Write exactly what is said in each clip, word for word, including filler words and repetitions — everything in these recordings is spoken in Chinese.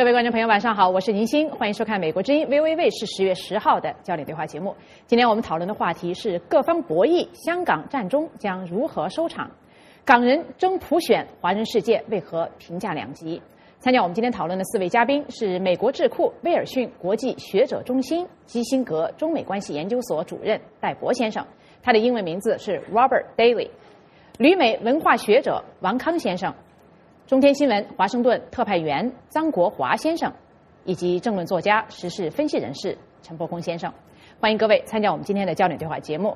各位观众朋友，晚上好，我是宁欣，欢迎收看美国之音 V O A 卫视十月十号的焦点对话节目。今天我们讨论的话题是各方博弈，香港战中将如何收场？港人争普选，华人世界为何评价两极？参加我们今天讨论的四位嘉宾是美国智库威尔逊国际学者中心基辛格中美关系研究所主任戴博先生，他的英文名字是 Robert Daly； 旅美文化学者王康先生；中天新闻华盛顿特派员臧国华先生，以及政论作家、时事分析人士陈伯公先生。欢迎各位参加我们今天的焦点对话节目。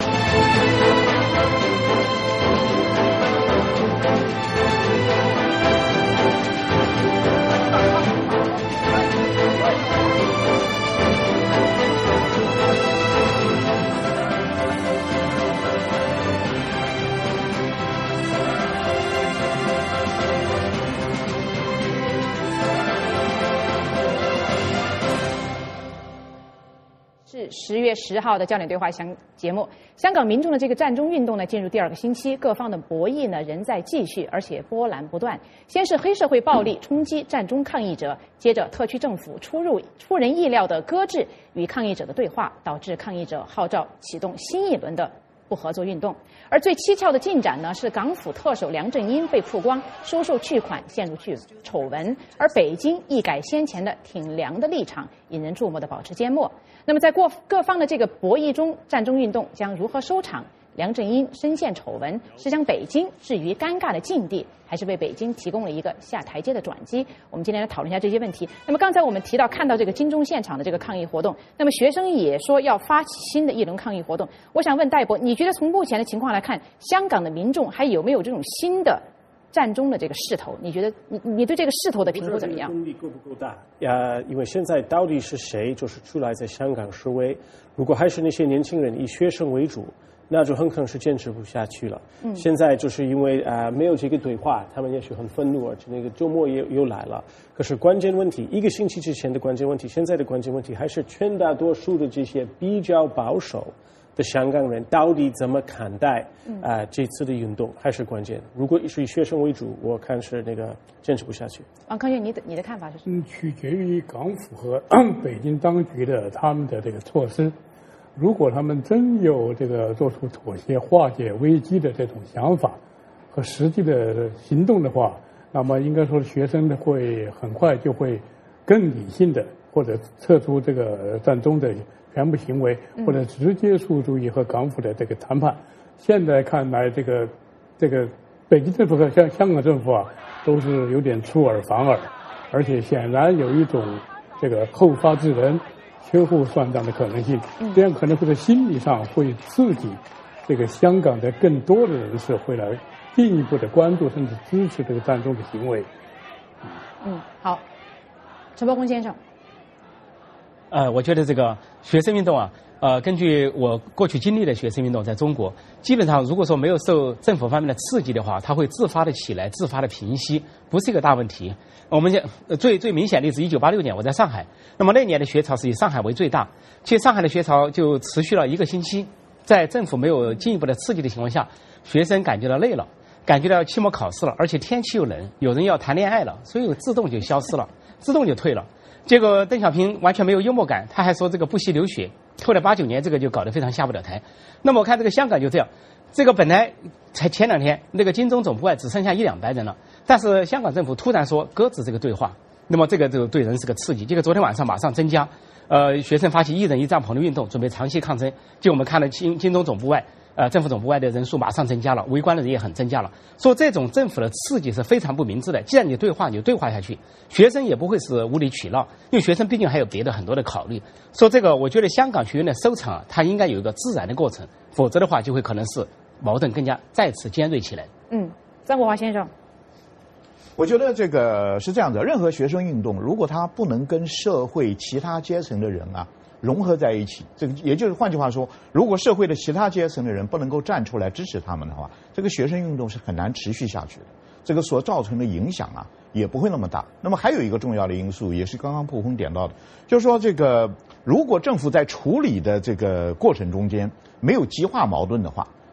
是十月十号的焦点对话相节目。香港民众的这个战中运动呢，进入第二个星期，各方的博弈呢仍在继续，而且波澜不断。先是黑社会暴力冲击战中抗议者，接着特区政府出入出人意料的搁置与抗议者的对话，导致抗议者号召启动新一轮的不合作运动。而最蹊跷的进展呢，是港府特首梁振英被曝光收受巨款，陷入巨丑闻，而北京一改先前的挺梁的立场，引人注目的保持缄默。那么在各各方的这个博弈中，战中运动将如何收场？梁振英深陷丑闻，是将北京置于尴尬的境地，还是为北京提供了一个下台阶的转机？我们今天来讨论一下这些问题。那么刚才我们提到看到这个金钟现场的这个抗议活动，那么学生也说要发起新的一轮抗议活动。我想问戴博，你觉得从目前的情况来看，香港的民众还有没有这种新的战中的这个势头？你觉得你你对这个势头的评估怎么样？ 功力够不够大呀？因为现在到底是谁就是出来在香港示威？如果还是那些年轻人以学生为主，那就很可能是坚持不下去了。嗯，现在就是因为啊、呃、没有这个对话，他们也许很愤怒，而且那个周末也又来了。可是关键问题，一个星期之前的关键问题，现在的关键问题还是全大多数的这些比较保守的香港人到底怎么看待啊、呃、这次的运动还是关键。如果是以学生为主，我看是那个坚持不下去。 王康岳，你的你的看法是什么？ 嗯，取决于港府和北京当局的他们的这个措施。如果他们真有这个做出妥协、化解危机的这种想法和实际的行动的话，那么应该说学生会很快就会更理性的，或者撤出这个战中的全部行为，或者直接诉诸于和港府的这个谈判。现在看来，这个这个北京政府和香香港政府啊，都是有点出尔反尔，而且显然有一种这个后发制人、秋后算账的可能性。这样可能会在心理上会刺激这个香港的更多的人士会来进一步的关注甚至支持这个战中的行为。 嗯，好，陈伯公先生。 呃，我觉得这个学生运动啊，呃，根据我过去经历的学生运动，在中国，基本上如果说没有受政府方面的刺激的话，它会自发的起来，自发的平息，不是一个大问题。我们讲最最明显的例子，一九八六年我在上海，那么那年的学潮是以上海为最大，其实上海的学潮就持续了一个星期，在政府没有进一步的刺激的情况下，学生感觉到累了，感觉到期末考试了，而且天气又冷，有人要谈恋爱了，所以自动就消失了，自动就退了。结果邓小平完全没有幽默感，他还说这个不惜流血。后来八九年这个就搞得非常下不了台。那么我看这个香港就这样，这个本来才前两天那个金钟总部外只剩下一两百人了，但是香港政府突然说搁置这个对话，那么这个就对人是个刺激。结果昨天晚上马上增加，呃，学生发起一人一帐篷的运动，准备长期抗争。就我们看了金金钟总部外。呃，政府总部外的人数马上增加了，围观的人也很增加了。说这种政府的刺激是非常不明智的。既然你对话，你就对话下去，学生也不会是无理取闹，因为学生毕竟还有别的很多的考虑。说这个，我觉得香港学院的收场啊，它应该有一个自然的过程，否则的话就会可能是矛盾更加再次尖锐起来。 嗯，张国华先生。 我觉得这个是这样的，任何学生运动，如果它不能跟社会其他阶层的人啊融合在一起，这个也就是换句话说，如果社会的其他阶层的人不能够站出来支持他们的话，这个学生运动是很难持续下去的。这个所造成的影响啊，也不会那么大。那么还有一个重要的因素，也是刚刚破空点到的，就是说这个如果政府在处理的这个过程中间没有激化矛盾的话，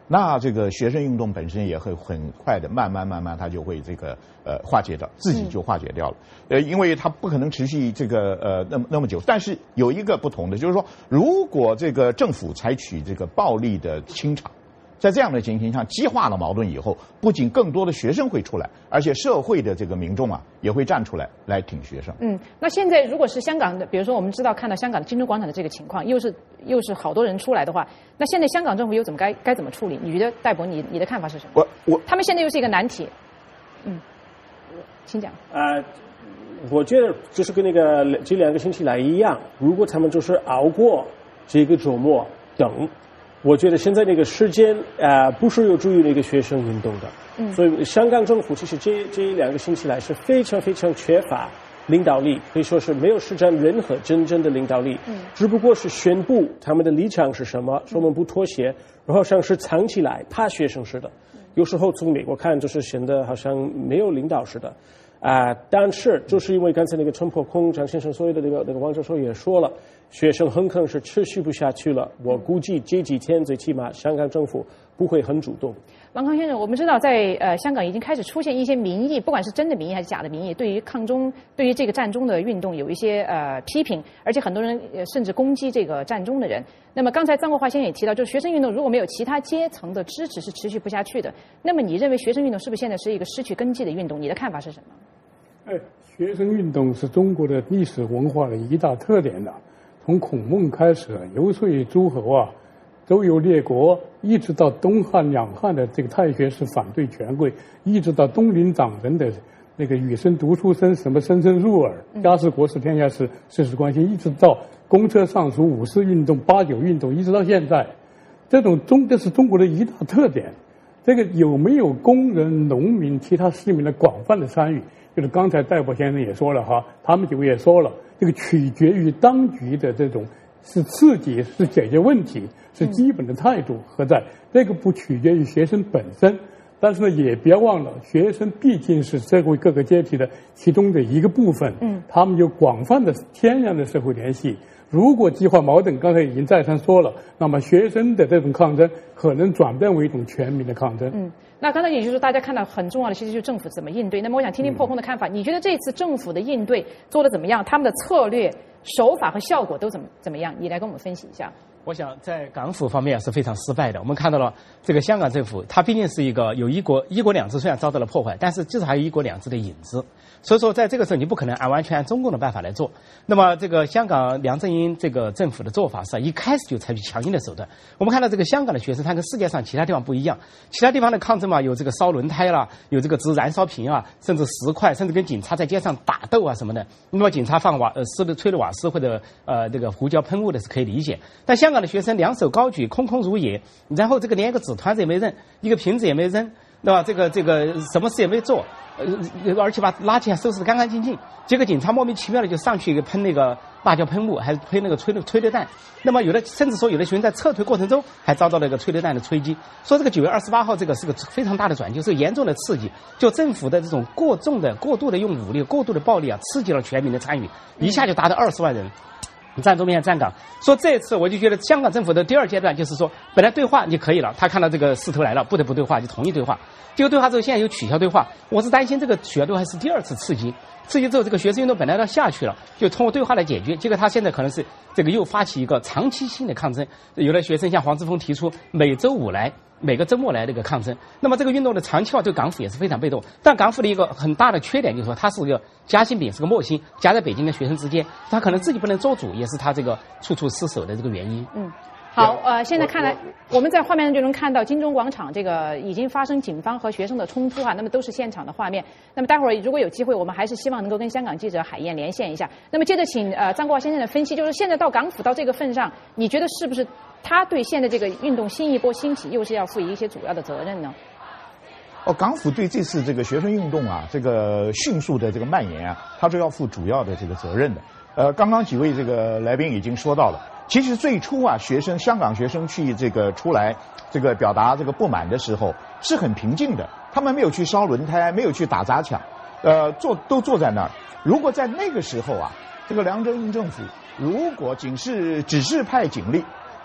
那这个学生运动本身也会很快的，慢慢慢慢它就会这个呃化解掉，自己就化解掉了。呃，因为它不可能持续这个呃那么那么久。但是有一个不同的，就是说，如果这个政府采取这个暴力的清场，在这样的情形下激化了矛盾以后，不仅更多的学生会出来，而且社会的这个民众啊也会站出来来挺学生。 嗯，那现在如果是香港的，比如说我们知道看到香港金钟广场的这个情况，又是又是好多人出来的话，那现在香港政府又怎么该该怎么处理？你觉得戴博你你的看法是什么？ 我我他们现在又是一个难题。嗯，请讲。 啊、我觉得就是跟那个这两个星期来一样，如果他们就是熬过这个周末等。我觉得现在那个时间啊、呃，不是有助于那个学生运动的，嗯，所以香港政府其实这这两个星期来是非常非常缺乏领导力，可以说是没有施展任何真正的领导力，嗯，只不过是宣布他们的立场是什么，说我们不妥协，然后像是藏起来怕学生似的，有时候从美国看就是显得好像没有领导似的。啊、呃，但是就是因为刚才那个陈破空张先生所有的那个那个王教授也说了，学生很可能是持续不下去了。我估计这几天最起码香港政府不会很主动。 王康先生，我们知道在呃香港已经开始出现一些民意，不管是真的民意还是假的民意，对于抗中、对于这个战中的运动有一些呃批评，而且很多人呃甚至攻击这个战中的人。那么刚才张国华先生也提到，就是学生运动如果没有其他阶层的支持是持续不下去的。那么你认为学生运动是不是现在是一个失去根基的运动？你的看法是什么？ 哎，学生运动是中国的历史文化的一大特点的。从孔孟开始游说诸侯啊，周游列国，一直到东汉两汉的这个太学士反对权贵，一直到东林党人的那个羽生读书声，什么声声入耳，家事国事天下事，事事关心，一直到公车上书五四运动、八九运动，一直到现在，这种中这是中国的一大特点。这个有没有工人、农民、其他市民的广泛的参与？就是刚才戴博先生也说了哈，他们几位也说了，这个取决于当局的这种是刺激，是解决问题，是基本的态度何在？这个不取决于学生本身，但是呢，也别忘了，学生毕竟是社会各个阶级的其中的一个部分，嗯，他们有广泛的天然的社会联系。如果激化矛盾，刚才已经再三说了，那么学生的这种抗争可能转变为一种全民的抗争。 嗯，那刚才也就是大家看到很重要的，其实就是政府怎么应对。那么我想听听破空的看法，嗯、你觉得这次政府的应对做得怎么样？他们的策略、手法和效果都怎么怎么样？你来跟我们分析一下。 我想在港府方面是非常失败的。我们看到了这个香港政府，它毕竟是一个有一国一国两制，虽然遭到了破坏，但是至少还有一国两制的影子。所以说，在这个时候你不可能按完全按中共的办法来做。那么，这个香港梁振英这个政府的做法是一开始就采取强硬的手段。我们看到这个香港的学生，他跟世界上其他地方不一样，其他地方的抗争嘛，有这个烧轮胎啦，有这个掷燃烧瓶啊，甚至石块，甚至跟警察在街上打斗啊什么的。那么警察放瓦呃施的催泪瓦斯或者呃这个胡椒喷雾的是可以理解，但香港的学生两手高举，空空如也，然后这个连一个纸团子也没扔，一个瓶子也没扔，对吧？这个这个什么事也没做。呃，而且把垃圾还收拾得干干净净，结果警察莫名其妙的就上去给喷那个辣椒喷雾，还是喷那个催泪催泪弹。那么有的甚至说有的学生在撤退过程中还遭到了一个催泪弹的吹击。说这个九月二十八号这个是个非常大的转机，是严重的刺激，就政府的这种过重的、过度的用武力、过度的暴力啊，刺激了全民的参与，一下就达到二十万人。站中面站岗，说这次我就觉得香港政府的第二阶段就是说，本来对话你可以了，他看到这个势头来了，不得不对话，就同意对话。结果对话之后，现在又取消对话，我是担心这个取消对话是第二次刺激，刺激之后这个学生运动本来要下去了，就通过对话来解决，结果他现在可能是这个又发起一个长期性的抗争。有的学生像黄之锋提出每周五来。每个周末来的一个抗争，那么这个运动的长期化对港府也是非常被动。但港府的一个很大的缺点就是说，它是个夹心饼，是个磨心，夹在北京的学生之间，他可能自己不能做主，也是他这个处处失守的这个原因。 嗯，好，呃，现在看来我们在画面上就能看到金钟广场这个已经发生警方和学生的冲突哈，那么都是现场的画面。那么待会儿如果有机会，我们还是希望能够跟香港记者海燕连线一下。那么接着请呃张国华先生的分析，就是现在到港府到这个份上，你觉得是不是？他对现在这个运动新一波兴起，又是要负一些主要的责任呢？ 哦，港府对这次这个学生运动啊，这个迅速的这个蔓延啊，他是要负主要的这个责任的。呃，刚刚几位这个来宾已经说到了，其实最初啊，学生香港学生去这个出来这个表达这个不满的时候是很平静的，他们没有去烧轮胎，没有去打砸抢，呃，坐都坐在那儿。如果在那个时候啊，这个梁振英政府如果仅是只是派警力，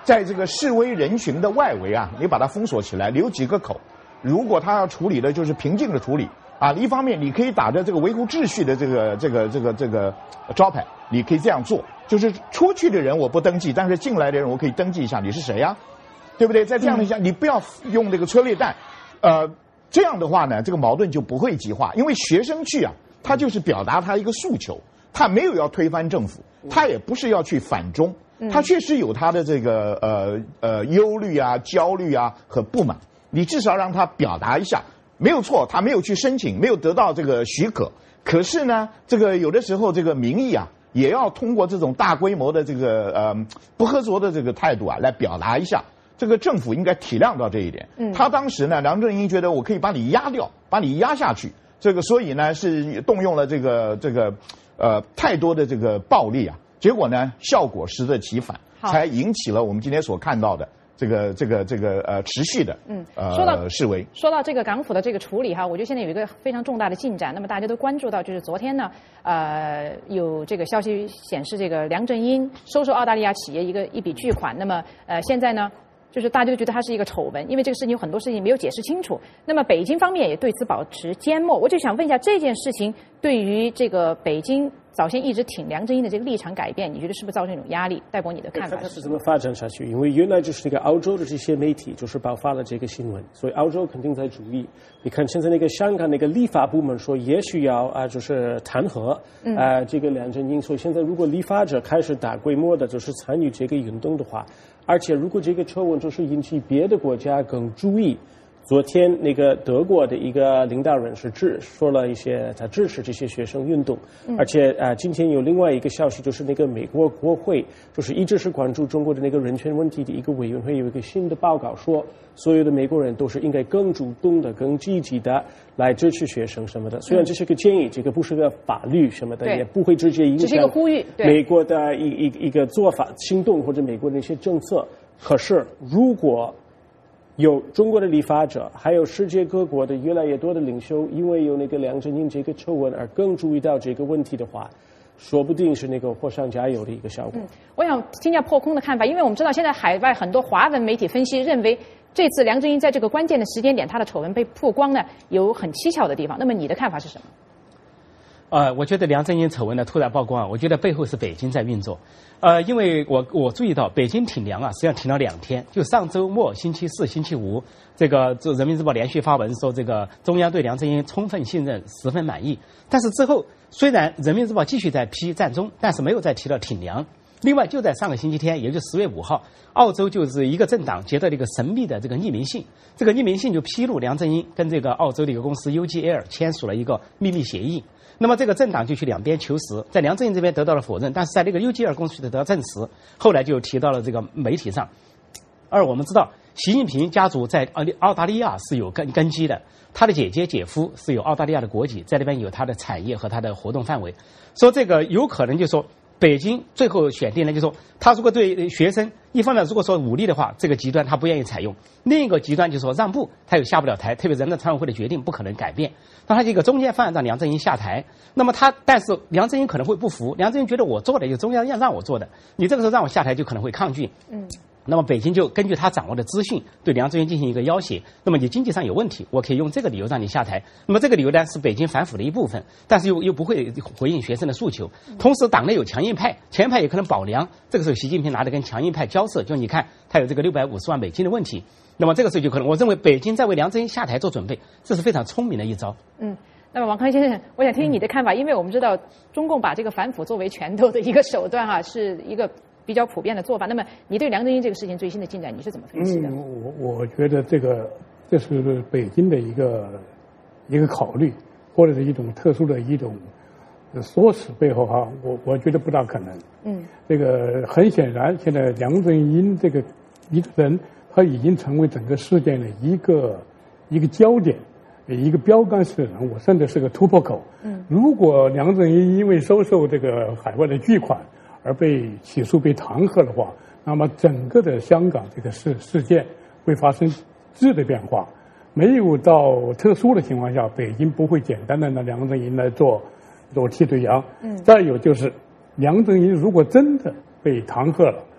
在这个示威人群的外围啊，你把它封锁起来，留几个口。如果他要处理的就是平静的处理啊，一方面你可以打着这个维护秩序的这个这个这个这个招牌，你可以这样做，就是出去的人我不登记，但是进来的人我可以登记一下你是谁呀、啊，对不对？在这样的下，你不要用这个催泪弹，呃，这样的话呢，这个矛盾就不会激化，因为学生去啊，他就是表达他一个诉求，他没有要推翻政府，他也不是要去反中，他确实有他的这个呃呃忧虑啊、焦虑啊和不满。你至少让他表达一下，没有错，他没有去申请，没有得到这个许可。可是呢，这个有的时候这个民意啊，也要通过这种大规模的这个呃不合作的这个态度啊，来表达一下。这个政府应该体谅到这一点。嗯，他当时呢，梁振英觉得我可以把你压掉，把你压下去。这个所以呢，是动用了这个这个呃太多的这个暴力啊，结果呢，效果适得其反，才引起了我们今天所看到的。这个这个这个呃持续的嗯呃说到示威， 说到这个港府的这个处理哈，我觉得现在有一个非常重大的进展。那么大家都关注到，就是昨天呢，呃，有这个消息显示，这个梁振英收受澳大利亚企业一个一笔巨款。那么呃现在呢，就是大家都觉得它是一个丑闻，因为这个事情有很多事情没有解释清楚。那么北京方面也对此保持缄默。我就想问一下，这件事情对于这个北京早先一直挺梁振英的这个立场改变，你觉得是不是造成一种压力？戴博，你的看法是？ 它是怎么发展下去？因为原来就是那个澳洲的这些媒体就是爆发了这个新闻，所以澳洲肯定在注意。你看现在那个香港那个立法部门说也需要啊，就是弹劾啊、呃、这个梁振英。所以现在如果立法者开始大规模的就是参与这个运动的话，而且如果这个丑闻就是引起别的国家更注意。昨天那个德国的一个领导人是支说了一些他支持这些学生运动，嗯、而且啊、呃，今天有另外一个消息，就是那个美国国会就是一直是关注中国的那个人权问题的一个委员会有一个新的报告说，所有的美国人都是应该更主动的、更积极的来支持学生什么的。虽然这是个建议，这个不是个法律什么的，也不会直接影响美国的一一一个做法、行动或者美国的一些政策。可是如果有中国的立法者，还有世界各国的越来越多的领袖，因为有那个梁振英这个丑闻而更注意到这个问题的话，说不定是那个火上加油的一个效果。嗯， 我想听一下破空的看法，因为我们知道现在海外很多华文媒体分析认为，这次梁振英在这个关键的时间点，他的丑闻被曝光呢，有很蹊跷的地方。那么你的看法是什么？ 呃，我觉得梁振英丑闻的突然曝光，我觉得背后是北京在运作。呃，因为我我注意到北京挺梁啊，实际上挺了两天，就上周末星期四、星期五，这个《人民日报》连续发文说，这个中央对梁振英充分信任，十分满意。但是之后，虽然《人民日报》继续在批战中，但是没有再提到挺梁。另外，就在上个星期天，也就是十月五号，澳洲就是一个政党接到了一个神秘的这个匿名信，这个匿名信就披露梁振英跟这个澳洲的一个公司 U G L 签署了一个秘密协议。那么这个政党就去两边求实，在梁振英这边得到了否认，但是在那个 U G L 公司得到证实，后来就提到了这个媒体上。而我们知道，习近平家族在澳澳大利亚是有根根基的，他的姐姐姐夫是有澳大利亚的国籍，在那边有他的产业和他的活动范围，说这个有可能就说北京最后选定了，就说他如果对学生一方面如果说武力的话，这个极端他不愿意采用；另一个极端就是说让步，他又下不了台，特别人大常委会的决定不可能改变。那他这个中间方案让梁振英下台，那么他但是梁振英可能会不服，梁振英觉得我做的就中央要让我做的，你这个时候让我下台就可能会抗拒。嗯。那么北京就根据他掌握的资讯对梁振英进行一个要挟，那么你经济上有问题，我可以用这个理由让你下台。那么这个理由呢是北京反腐的一部分，但是又又不会回应学生的诉求。同时党内有强硬派，强硬派也可能保梁，这个时候习近平拿着跟强硬派交涉，就你看他有这个六百五十万美金的问题，那么这个时候就可能我认为北京在为梁振英下台做准备，这是非常聪明的一招。嗯。 那么王康先生，我想听听你的看法，因为我们知道中共把这个反腐作为拳头的一个手段哈、啊，是一个比较普遍的做法。那么你对梁振英这个事情最新的进展，你是怎么分析的？ 嗯，我我觉得这个这是北京的一个一个考虑，或者是一种特殊的一种说辞背后哈，我我觉得不大可能。嗯，这个很显然，现在梁振英这个一个人，他已经成为整个事件的一个一个焦点。一个标杆式的人物，甚至是个突破口。嗯，如果梁振英因为收受这个海外的巨款而被起诉、被弹劾的话，那么整个的香港这个事事件会发生质的变化。没有到特殊的情况下，北京不会简单的拿梁振英来做做替罪羊。嗯，再有就是，梁振英如果真的被弹劾了，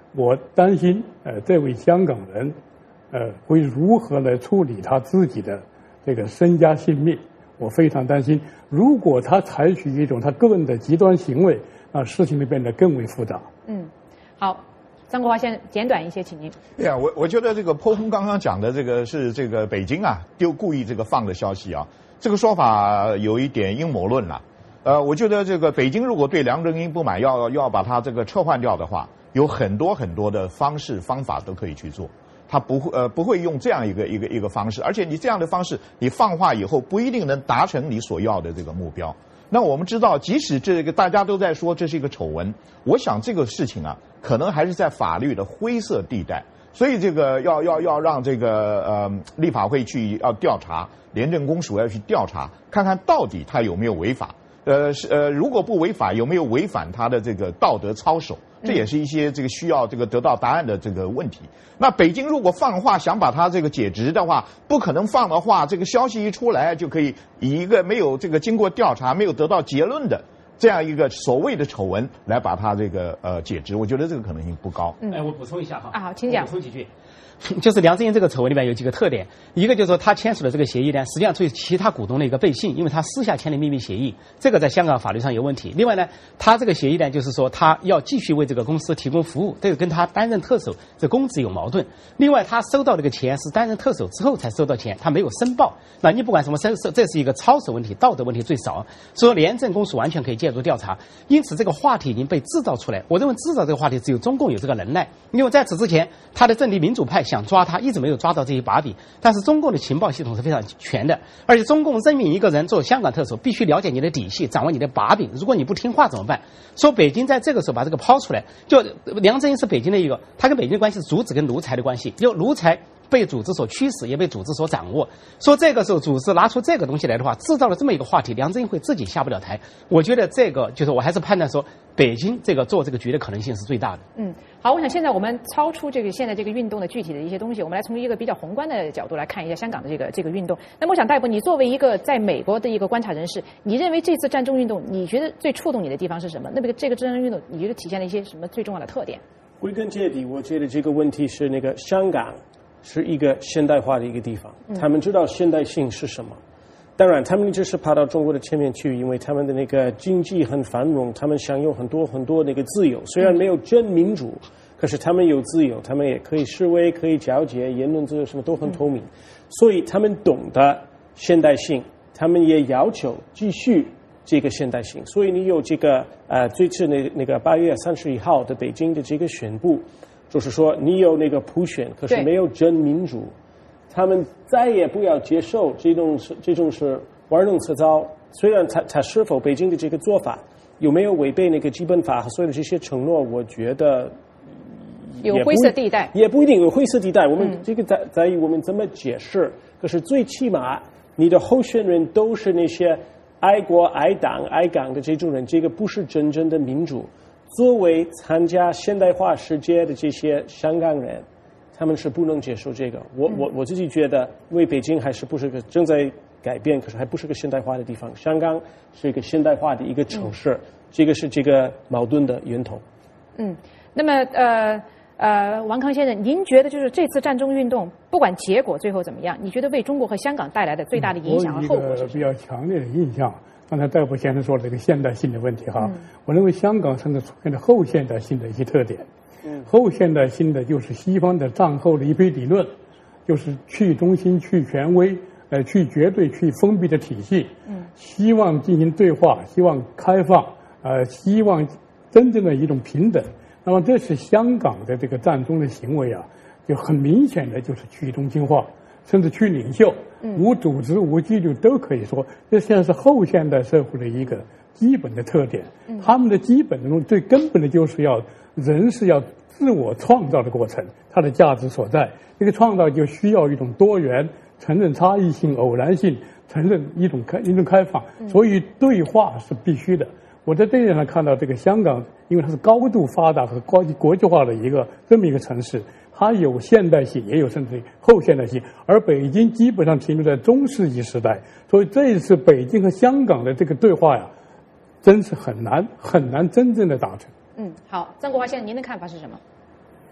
我担心呃这位香港人呃会如何来处理他自己的这个身家性命，我非常担心。如果他采取一种他个人的极端行为，那事情就变得更为复杂。 嗯，好。张国华先生，简短一些，请您。 对呀，我我觉得这个破空刚刚讲的这个是这个北京啊丢故意这个放的消息啊，这个说法有一点阴谋论了。呃，我觉得这个北京如果对梁振英不满，要要把他这个撤换掉的话，有很多很多的方式方法都可以去做。他不会呃不会用这样一个一个一个方式，而且你这样的方式，你放话以后不一定能达成你所要的这个目标。那我们知道，即使这个大家都在说这是一个丑闻，我想这个事情啊，可能还是在法律的灰色地带，所以这个要要要让这个呃立法会去要调查，廉政公署要去调查，看看到底他有没有违法。呃是呃，如果不违法，有没有违反他的这个道德操守？这也是一些这个需要这个得到答案的这个问题。那北京如果放话想把它这个解职的话，不可能放的话，这个消息一出来就可以以一个没有这个经过调查、没有得到结论的这样一个所谓的丑闻来把它这个呃解职。我觉得这个可能性不高。 嗯，哎，我补充一下哈。 啊，好，请讲。 补充几句。就是梁振英这个丑闻里面有几个特点，一个就是说他签署的这个协议呢，实际上对其他股东的一个背信，因为他私下签的秘密协议，这个在香港法律上有问题。另外呢，他这个协议呢，就是说他要继续为这个公司提供服务，这个跟他担任特首这公职有矛盾。另外，他收到这个钱是担任特首之后才收到钱，他没有申报。那你不管什么收收，这是一个操守问题，道德问题最少。所以廉政公署完全可以介入调查。因此，这个话题已经被制造出来。我认为制造这个话题只有中共有这个能耐，因为在此之前，他的阵地民主派想抓他，一直没有抓到这些把柄。但是中共的情报系统是非常全的，而且中共任命一个人做香港特首，必须了解你的底细，掌握你的把柄。如果你不听话怎么办？说北京在这个时候把这个抛出来，就梁振英是北京的一个，他跟北京的关系是主子跟奴才的关系，就奴才被组织所驱使，也被组织所掌握。说这个时候组织拿出这个东西来的话，制造了这么一个话题，梁振英会自己下不了台。我觉得这个就是我还是判断说，北京这个做这个局的可能性是最大的。 嗯，好，我想现在我们超出这个现在这个运动的具体的一些东西，我们来从一个比较宏观的角度来看一下香港的这个这个运动。那么我想大夫，你作为一个在美国的一个观察人士，你认为这次占中运动，你觉得最触动你的地方是什么？那么这个占中运动，你觉得体现了一些什么最重要的特点？ 归根结底，我觉得这个问题是那个香港是一个现代化的一个地方，他们知道现代性是什么。当然，他们就是跑到中国的前面去，因为他们的那个经济很繁荣，他们享有很多很多那个自由。虽然没有真民主，可是他们有自由，他们也可以示威，可以交接，言论自由什么都很透明。所以他们懂得现代性，他们也要求继续这个现代性。所以你有这个呃，这次那那个八月三十一号的北京的这个宣布，就是说你有那个普选，可是没有真民主。他们再也不要接受这种是这种是玩弄车招。虽然他他是否北京的这个做法有没有违背那个基本法和所有的这些承诺，我觉得有灰色地带， 也不一定有灰色地带。我们这个在在于我们怎么解释。可是最起码你的候选人都是那些爱国爱党爱港的这种人，这个不是真正的民主。作为参加现代化世界的这些香港人，他们是不能接受这个。我我我自己觉得，因为北京还是不是个正在改变，可是还不是个现代化的地方。香港是一个现代化的一个城市，嗯、这个是这个矛盾的源头。嗯， 那么呃呃，王康先生，您觉得就是这次占中运动，不管结果最后怎么样，你觉得为中国和香港带来的最大的影响和后果是什么？ 我有一个比较强烈的印象。刚才戴夫先生说的这个现代性的问题哈，嗯、我认为香港甚至出现了后现代性的一些特点。嗯、后现代性的就是西方的战后的一批理论，就是去中心、去权威、呃去绝对、去封闭的体系。嗯，希望进行对话，希望开放，呃，希望真正的一种平等。那么这是香港的这个占中的行为啊，就很明显的就是去中心化，甚至去领袖，嗯、无组织、无纪律都可以说，这现在是后现代社会的一个基本的特点。嗯、他们的基本的最根本的就是要。人是要自我创造的过程，它的价值所在。这个创造就需要一种多元，承认差异性、偶然性，承认一种开一种开放。所以对话是必须的。我在这一点上看到，这个香港，因为它是高度发达和高级国际化的一个这么一个城市，它有现代性，也有甚至后现代性。而北京基本上停留在中世纪时代，所以这一次北京和香港的这个对话呀，真是很难很难真正的达成。 嗯，好，张国华先生，您的看法是什么？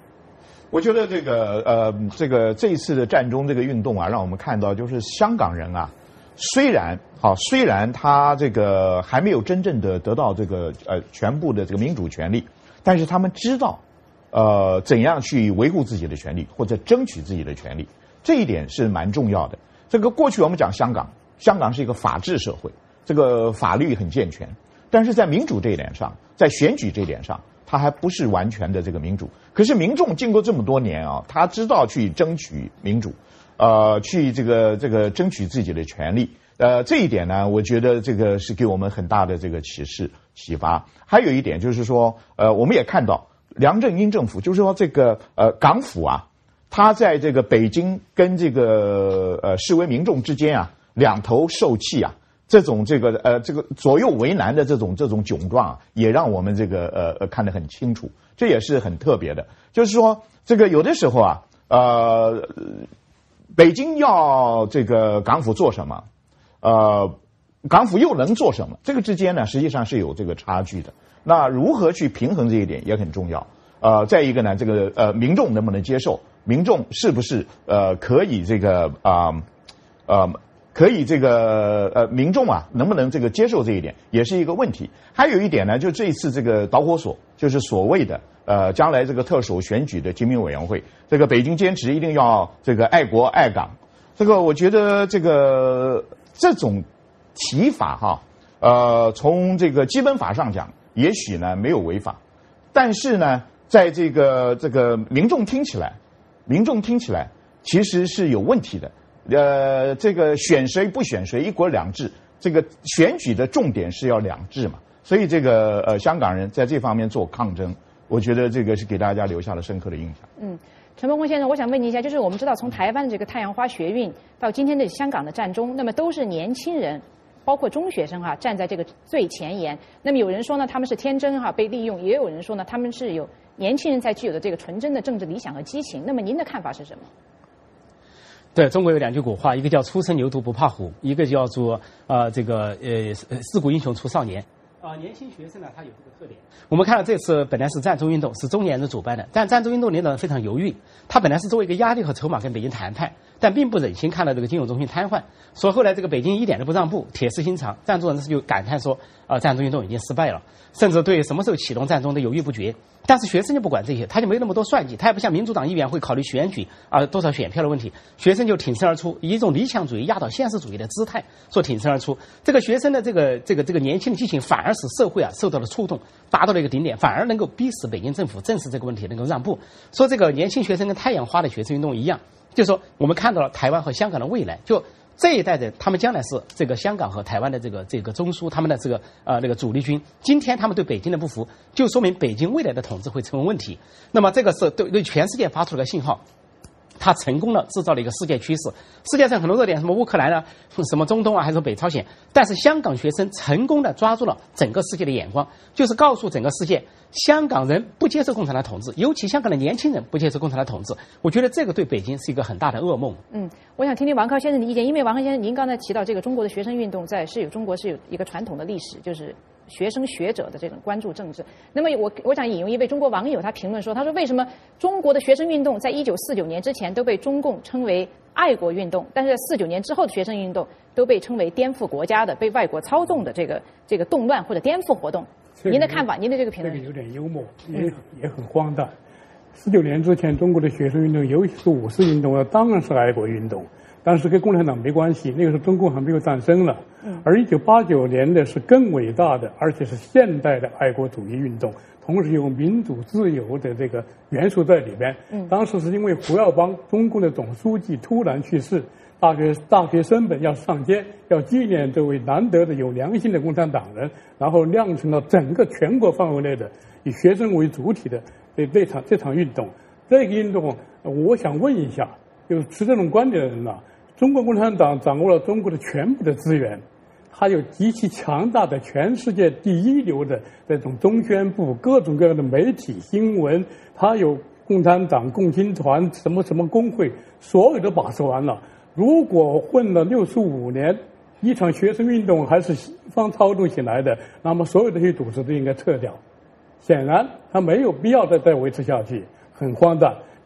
我觉得这个呃，这个这一次的战中这个运动啊，让我们看到就是香港人啊，虽然好，虽然他这个还没有真正的得到这个呃全部的这个民主权利，但是他们知道呃怎样去维护自己的权利或者争取自己的权利，这一点是蛮重要的。这个过去我们讲香港，香港是一个法治社会，这个法律很健全，但是在民主这一点上，在选举这一点上，它还不是完全的这个民主。可是民众经过这么多年啊，他知道去争取民主，呃，去这个这个争取自己的权利，呃，这一点呢，我觉得这个是给我们很大的这个启示启发。还有一点就是说，呃，我们也看到梁振英政府，就是说这个呃港府啊，他在这个北京跟这个呃示威民众之间啊，两头受气啊。这种这个呃这个左右为难的这种这种窘状啊，也让我们这个呃呃看得很清楚，这也是很特别的。就是说，这个有的时候啊，呃，北京要这个港府做什么，呃，港府又能做什么？这个之间呢，实际上是有这个差距的。那如何去平衡这一点也很重要。呃，再一个呢，这个呃民众能不能接受？民众是不是呃可以这个啊呃。呃可以这个呃民众啊能不能这个接受这一点也是一个问题。还有一点呢，就这一次这个导火索就是所谓的呃将来这个特首选举的提名委员会，这个北京坚持一定要这个爱国爱港，这个我觉得这个这种提法哈呃从这个基本法上讲也许呢没有违法，但是呢在这个这个民众听起来民众听起来其实是有问题的。呃，这个选谁不选谁，一国两制，这个选举的重点是要两制嘛，所以这个呃香港人在这方面做抗争，我觉得这个是给大家留下了深刻的印象。 嗯，陈伯公先生，我想问您一下，就是我们知道从台湾的这个太阳花学运到今天的香港的战中，那么都是年轻人，包括中学生哈、啊，站在这个最前沿。那么有人说呢，他们是天真哈、啊、被利用，也有人说呢，他们是有年轻人才具有的这个纯真的政治理想和激情。那么您的看法是什么？ 对，中国有两句古话，一个叫初生牛犊不怕虎，一个叫做呃这个呃自古英雄出少年。啊、呃，年轻学生呢，他有这个特点。我们看到这次本来是战中运动，是中年人主办的，但战中运动领导人非常犹豫，他本来是作为一个压力和筹码跟北京谈判，但并不忍心看到这个金融中心瘫痪，所以后来这个北京一点都不让步，铁石心肠。战中人士就感叹说，呃，战中运动已经失败了，甚至对什么时候启动战中都犹豫不决。但是学生就不管这些，他就没那么多算计，他也不像民主党议员会考虑选举啊、呃、多少选票的问题，学生就挺身而出，以一种理想主义压倒现实主义的姿态说挺身而出。这个学生的这个这个这个年轻的激情，反而使社会啊受到了触动，达到了一个顶点，反而能够逼使北京政府正视这个问题，能够让步。说这个年轻学生跟太阳花的学生运动一样，就是说我们看到了台湾和香港的未来，就这一代人，他们将来是这个香港和台湾的这个这个中枢，他们的这个呃那个主力军。今天他们对北京的不服，就说明北京未来的统治会成为问题。那么这个是对对全世界发出了个信号，他成功了制造了一个世界趋势。世界上很多热点，什么乌克兰啊，什么中东啊，还是北朝鲜，但是香港学生成功的抓住了整个世界的眼光，就是告诉整个世界，香港人不接受共产党统治，尤其香港的年轻人不接受共产党统治。我觉得这个对北京是一个很大的噩梦。 嗯，我想听听王康先生的意见，因为王康先生您刚才提到这个中国的学生运动在是有中国是有一个传统的历史，就是学生学者的这种关注政治。那么我我想引用一位中国网友，他评论说，他说为什么中国的学生运动在一九四九年之前都被中共称为爱国运动，但是在四九年之后的学生运动都被称为颠覆国家的、被外国操纵的这个这个动乱或者颠覆活动。您的看法，您的这个评论？ 这个有点幽默，也也很荒诞。四九年之前，中国的学生运动，尤其是五四运动，当然是爱国运动，但是跟共产党没关系。那个时候中共还没有诞生了。而一九八九年的是更伟大的，而且是现代的爱国主义运动，同时有民主自由的这个元素在里边。当时是因为胡耀邦，中共的总书记突然去世。大学大学生们要上街，要纪念这位难得的有良心的共产党人，然后酿成了整个全国范围内的以学生为主体的这这场这场运动。这个运动，我想问一下，就是持这种观点的人啊，中国共产党掌握了中国的全部的资源，它有极其强大的全世界第一流的这种中宣部、各种各样的媒体新闻，它有共产党、共青团、什么什么工会，所有都把持完了。如果混了六十五年，一场学生运动还是西方操纵起来的，那么所有这些组织都应该撤掉。显然，他没有必要再再维持下去，很荒诞。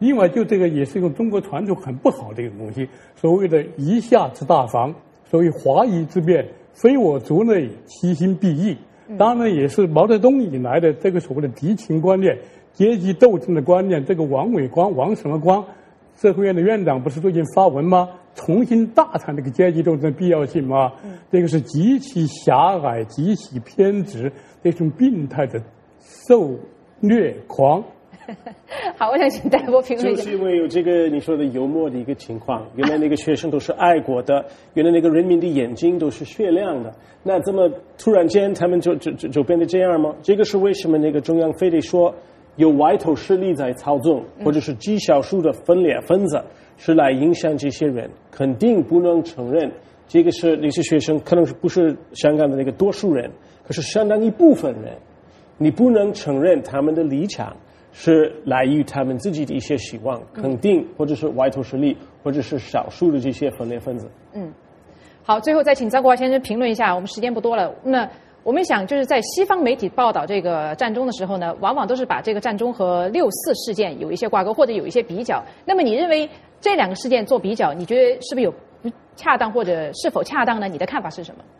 另外，就这个也是一种中国传统很不好的一个东西，所谓的夷夏之大防，所谓华夷之辩，非我族内，其心必异。当然也是毛泽东以来的这个所谓的敌情观念、阶级斗争的观念。这个王伟光、王什么光，社科院的院长不是最近发文吗？重新大谈这个阶级斗争的必要性吗？嗯、这个是极其狭隘、极其偏执、这种病态的受虐狂。 好，我想请戴波评论一下。 就是因为有这个你说的幽默的一个情况，原来那个学生都是爱国的，原来那个人民的眼睛都是雪亮的，那这么突然间他们就就就就变得这样吗？这个是为什么那个中央非得说有外头势力在操纵，或者是极少数的分裂分子是来影响这些人，肯定不能承认这个是那些学生可能是不是香港的那个多数人，可是相当一部分人，你不能承认他们的立场是来于他们自己的一些希望，肯定或者是外头势力，或者是少数的这些分裂分子。 嗯，好，最后再请张国华先生评论一下，我们时间不多了。那我们想就是在西方媒体报道这个战中的时候呢，往往都是把这个战中和六四事件有一些挂钩，或者有一些比较。那么你认为这两个事件做比较，你觉得是不是有不恰当，或者是否恰当呢？你的看法是什么？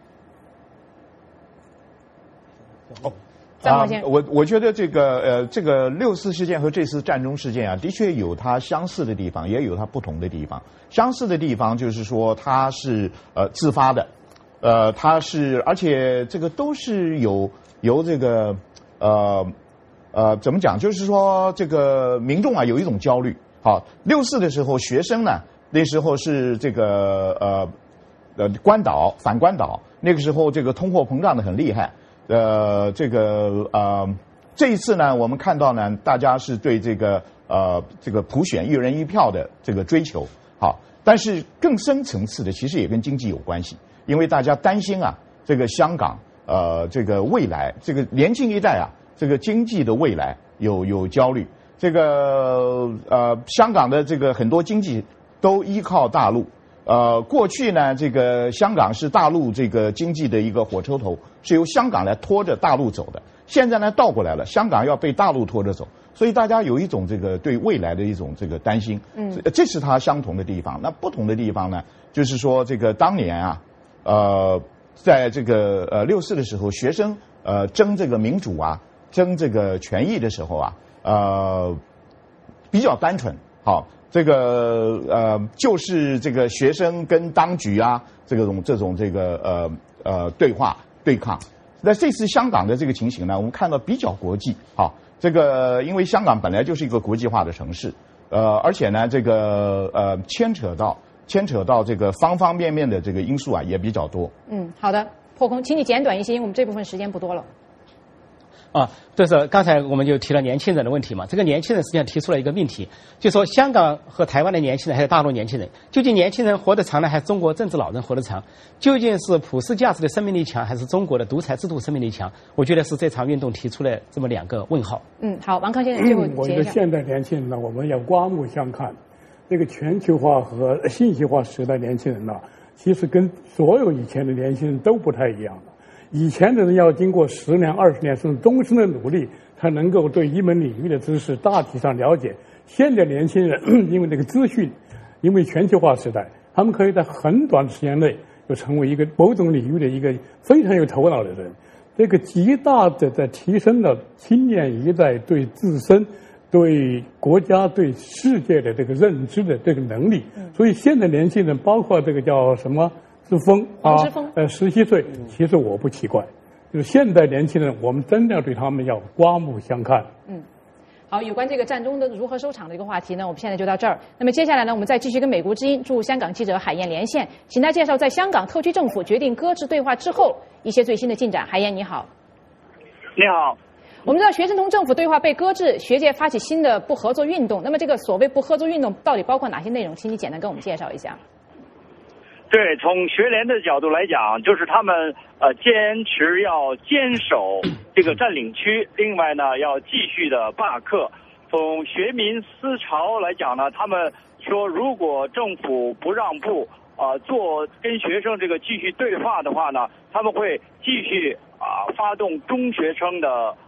哦。啊，我我觉得这个呃，这个六四事件和这次战中事件啊，的确有它相似的地方，也有它不同的地方。相似的地方就是说，它是呃自发的，呃，它是而且这个都是有由这个呃呃怎么讲？就是说这个民众啊有一种焦虑。好，六四的时候，学生呢那时候是这个呃呃关岛反关岛，那个时候这个通货膨胀的很厉害。呃，这个呃，这一次呢，我们看到呢，大家是对这个呃这个普选一人一票的这个追求，好，但是更深层次的其实也跟经济有关系，因为大家担心啊，这个香港呃这个未来，这个年轻一代啊，这个经济的未来有有焦虑，这个呃香港的这个很多经济都依靠大陆。呃，过去呢，这个香港是大陆这个经济的一个火车头，是由香港来拖着大陆走的。现在呢，倒过来了，香港要被大陆拖着走，所以大家有一种这个对未来的一种这个担心。嗯，这是它相同的地方。那不同的地方呢，就是说这个当年啊，呃，在这个呃六四的时候，学生呃争这个民主啊，争这个权益的时候啊，呃，比较单纯，好。这个呃，就是这个学生跟当局啊，这种这种这个呃呃对话对抗。那这次香港的这个情形呢，我们看到比较国际啊。这个因为香港本来就是一个国际化的城市，呃，而且呢，这个呃牵扯到牵扯到这个方方面面的这个因素啊，也比较多。 嗯，好的，破空，请你简短一些，因为我们这部分时间不多了。 啊，就是刚才我们就提了年轻人的问题嘛。这个年轻人实际上提出了一个命题，就说香港和台湾的年轻人还有大陆年轻人，究竟年轻人活得长呢，还是中国政治老人活得长？究竟是普世价值的生命力强，还是中国的独裁制度生命力强？我觉得是这场运动提出了这么两个问号。 嗯，好，王康先生最后嗯、我觉得现代年轻人呢，我们要刮目相看。这个全球化和信息化时代年轻人呢，其实跟所有以前的年轻人都不太一样的。以前的人要经过十年、二十年甚至终身的努力，才能够对一门领域的知识大体上了解。现在年轻人因为这个资讯，因为全球化时代，他们可以在很短的时间内就成为一个某种领域的一个非常有头脑的人。这个极大的在提升了青年一代对自身、对国家、对世界的这个认知的这个能力。所以现在年轻人，包括这个叫什么？之锋啊，呃，十七岁，其实我不奇怪，就是现代年轻人，我们真的要对他们要刮目相看。 嗯，好，有关这个战中的如何收场的一个话题呢，我们现在就到这儿。那么接下来呢，我们再继续跟美国之音驻香港记者海燕连线，请他介绍在香港特区政府决定搁置对话之后一些最新的进展。海燕你好。 你好。 我们知道学生同政府对话被搁置，学界发起新的不合作运动。那么这个所谓不合作运动到底包括哪些内容？请你简单跟我们介绍一下。 对，从学联的角度来讲，就是他们呃坚持要坚守这个占领区，另外呢要继续的罢课。从学民思潮来讲呢，他们说如果政府不让步啊、呃，做跟学生这个继续对话的话呢，他们会继续啊、呃、发动中学生的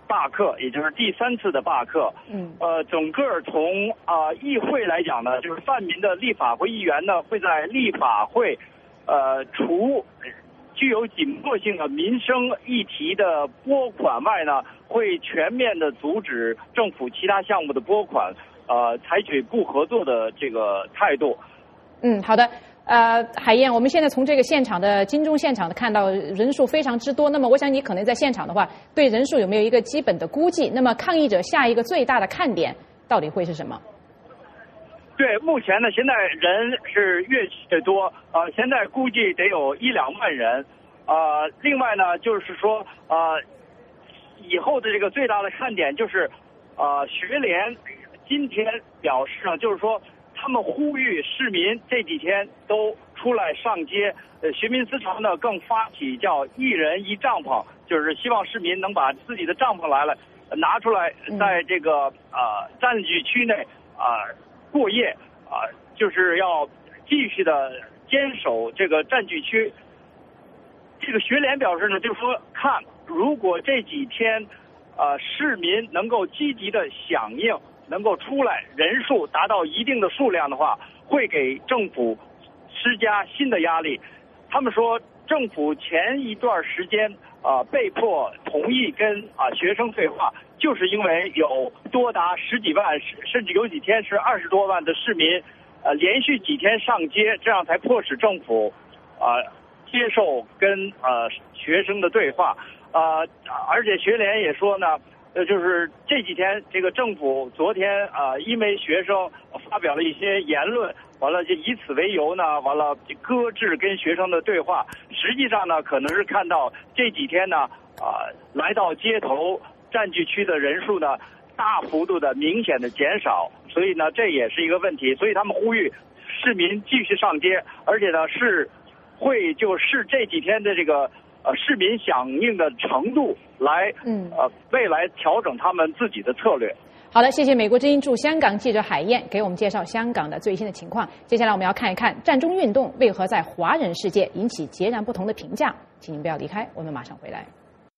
罢课，也就是第三次的罢课。 嗯， 呃，整个从啊、呃、议会来讲呢，就是泛民的立法会议员呢会在立法会，呃，除具有紧迫性的民生议题的拨款外呢，会全面的阻止政府其他项目的拨款，呃，采取不合作的这个态度。 嗯，好的。呃，海燕，我们现在从这个现场的金钟现场看到人数非常之多。那么，我想你可能在现场的话，对人数有没有一个基本的估计？那么，抗议者下一个最大的看点到底会是什么？ 对，目前呢，现在人是越去越多，呃，现在估计得有一两万人，呃，另外呢，就是说，呃，以后的这个最大的看点就是，呃，学联今天表示呢，就是说。他们呼吁市民这几天都出来上街，呃，学民思潮呢更发起叫一人一帐篷，就是希望市民能把自己的帐篷来了拿出来，在这个呃占据区内啊、呃、过夜啊、呃，就是要继续的坚守这个占据区。这个学联表示呢，就是说看如果这几天呃市民能够积极的响应。能够出来人数达到一定的数量的话，会给政府施加新的压力。他们说，政府前一段时间啊、呃、被迫同意跟啊、呃、学生对话，就是因为有多达十几万，甚至有几天是二十多万的市民，呃连续几天上街，这样才迫使政府啊、呃、接受跟呃学生的对话。呃，而且学联也说呢。呃，就是这几天，这个政府昨天啊、呃，因为学生发表了一些言论，完了就以此为由呢，完了搁置跟学生的对话。实际上呢，可能是看到这几天呢，啊、呃，来到街头占据区的人数呢，大幅度的明显的减少，所以呢，这也是一个问题。所以他们呼吁市民继续上街，而且呢，是会就是这几天的这个。呃，市民响应的程度来，嗯，呃，未来调整他们自己的策略。 好的，谢谢美国之音驻香港记者海燕给我们介绍香港的最新的情况。接下来我们要看一看占中运动为何在华人世界引起截然不同的评价。请您不要离开，我们马上回来。